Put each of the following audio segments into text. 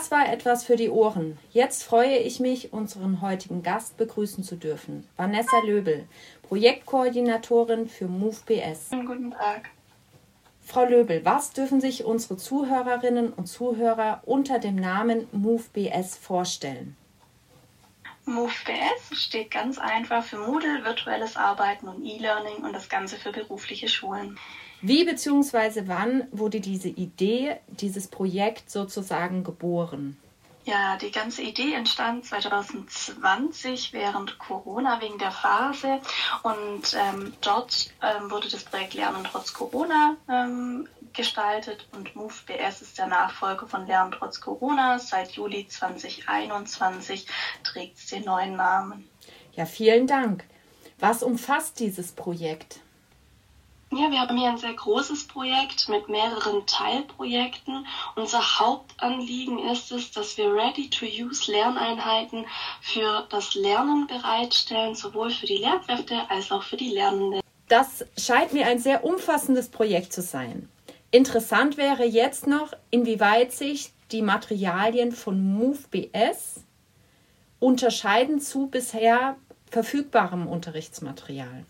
Das war etwas für die Ohren. Jetzt freue ich mich, unseren heutigen Gast begrüßen zu dürfen. Vanessa Löbel, Projektkoordinatorin für MoveBS. Guten Tag. Frau Löbel, was dürfen sich unsere Zuhörerinnen und Zuhörer unter dem Namen MoveBS vorstellen? MoveBS steht ganz einfach für Moodle, virtuelles Arbeiten und E-Learning und das Ganze für berufliche Schulen. Wie bzw. wann wurde diese Idee, dieses Projekt sozusagen geboren? Ja, die ganze Idee entstand 2020 während Corona wegen der Phase und dort wurde das Projekt Lernen trotz Corona gestaltet und MoveBS ist der Nachfolger von Lernen trotz Corona. Seit Juli 2021 trägt es den neuen Namen. Ja, vielen Dank. Was umfasst dieses Projekt? Ja, wir haben hier ein sehr großes Projekt mit mehreren Teilprojekten. Unser Hauptanliegen ist es, dass wir Ready-to-Use-Lerneinheiten für das Lernen bereitstellen, sowohl für die Lehrkräfte als auch für die Lernenden. Das scheint mir ein sehr umfassendes Projekt zu sein. Interessant wäre jetzt noch, inwieweit sich die Materialien von MoveBS unterscheiden zu bisher verfügbarem Unterrichtsmaterial.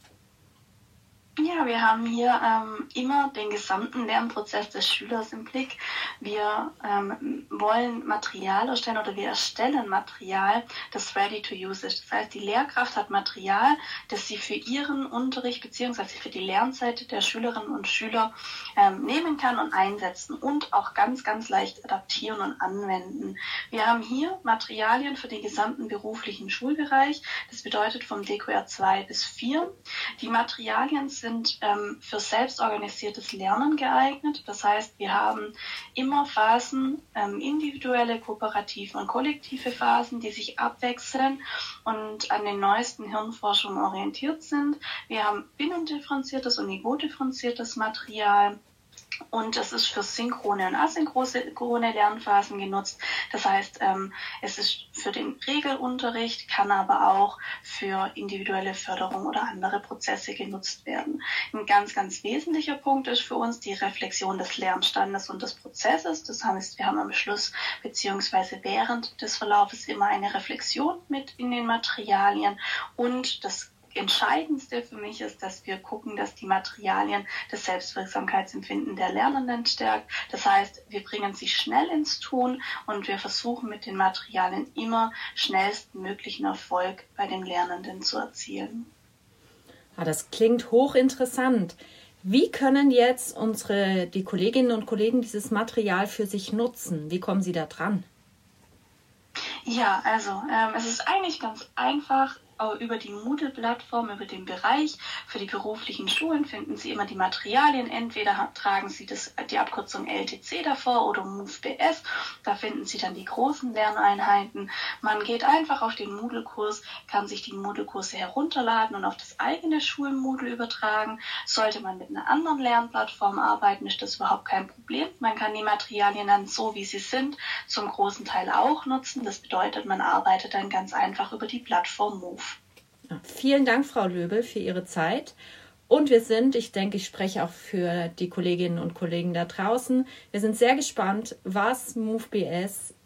Ja, wir haben hier immer den gesamten Lernprozess des Schülers im Blick. Wir wollen Material erstellen oder wir erstellen Material, das ready to use ist. Das heißt, die Lehrkraft hat Material, das sie für ihren Unterricht bzw. für die Lernzeit der Schülerinnen und Schüler nehmen kann und einsetzen und auch ganz, ganz leicht adaptieren und anwenden. Wir haben hier Materialien für den gesamten beruflichen Schulbereich. Das bedeutet vom DQR 2 bis 4. Die Materialien sind für selbstorganisiertes Lernen geeignet. Das heißt, wir haben immer Phasen, individuelle, kooperative und kollektive Phasen, die sich abwechseln und an den neuesten Hirnforschungen orientiert sind. Wir haben binnendifferenziertes und niveaudifferenziertes Material. Und es ist für synchrone und asynchrone Lernphasen genutzt. Das heißt, es ist für den Regelunterricht, kann aber auch für individuelle Förderung oder andere Prozesse genutzt werden. Ein ganz, ganz wesentlicher Punkt ist für uns die Reflexion des Lernstandes und des Prozesses. Das heißt, wir haben am Schluss bzw. während des Verlaufes immer eine Reflexion mit in den Materialien und das Entscheidendste für mich ist, dass wir gucken, dass die Materialien das Selbstwirksamkeitsempfinden der Lernenden stärkt. Das heißt, wir bringen sie schnell ins Tun und wir versuchen mit den Materialien immer schnellstmöglichen Erfolg bei den Lernenden zu erzielen. Das klingt hochinteressant. Wie können jetzt die Kolleginnen und Kollegen dieses Material für sich nutzen? Wie kommen sie da dran? Ja, also es ist eigentlich ganz einfach. Über die Moodle-Plattform, über den Bereich für die beruflichen Schulen finden Sie immer die Materialien. Entweder tragen Sie die Abkürzung LTC davor oder MoveBS. Da finden Sie dann die großen Lerneinheiten. Man geht einfach auf den Moodle-Kurs, kann sich die Moodle-Kurse herunterladen und auf das eigene Schulmoodle übertragen. Sollte man mit einer anderen Lernplattform arbeiten, ist das überhaupt kein Problem. Man kann die Materialien dann so, wie sie sind, zum großen Teil auch nutzen. Das bedeutet, man arbeitet dann ganz einfach über die Plattform Move. Vielen Dank, Frau Löbel, für Ihre Zeit. Und ich denke, ich spreche auch für die Kolleginnen und Kollegen da draußen. Wir sind sehr gespannt, was in MoveBS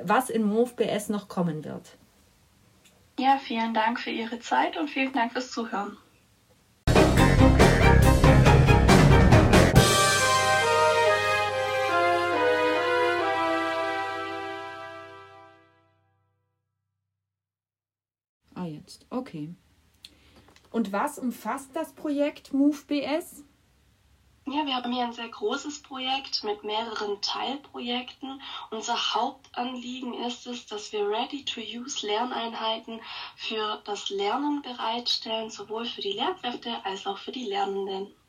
noch kommen wird. Ja, vielen Dank für Ihre Zeit und vielen Dank fürs Zuhören. Jetzt. Okay. Und was umfasst das Projekt MoveBS? Ja, wir haben hier ein sehr großes Projekt mit mehreren Teilprojekten. Unser Hauptanliegen ist es, dass wir Ready-to-Use-Lerneinheiten für das Lernen bereitstellen, sowohl für die Lehrkräfte als auch für die Lernenden.